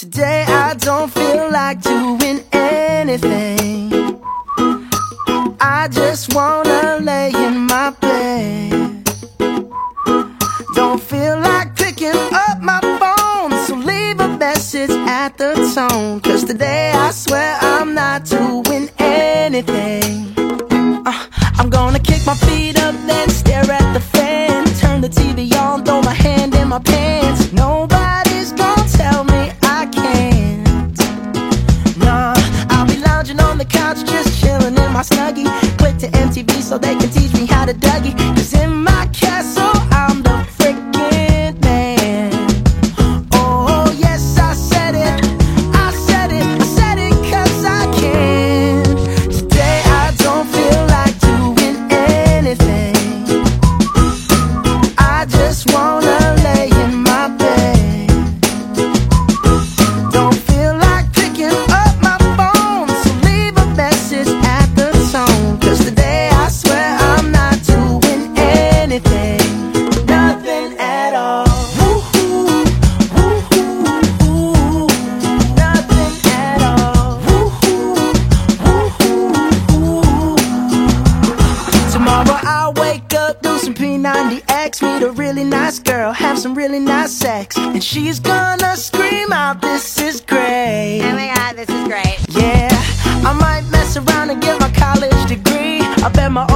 Today I don't feel like doing anything. I just wanna lay in my bed. Don't feel like picking up my phone, so leave a message at the tone. Cause today I swear I'm not doing anything. I'm gonna kick my feet up, then stare at the fan. Turn the TV on, throw my hand in my pants. Nobody's gonna tell me I can't. Nah, I'll be lounging on the couch, just chilling in my Snuggie. Click to MTV so they can teach me how to Dougie. Cause in my castle, I'm the freaking man. Oh yes, I said it, I said it, I said it cause I can. Today I don't feel like doing anything. I just wanna lay in my bed. Don't feel like picking up my phone, so leave a message at the tone. Cause today I swear I'm not doing anything. Nothing at all. Woo-hoo, woo-hoo, woo. Nothing at all. Woo-hoo, woo-hoo, woo. Tomorrow I'll wake up, do some P90X, meet a really nice girl, have some really nice sex, and she's gonna scream out, "This is great." Oh my god, this is great. Yeah, I might mess around and get my college degree. I bet my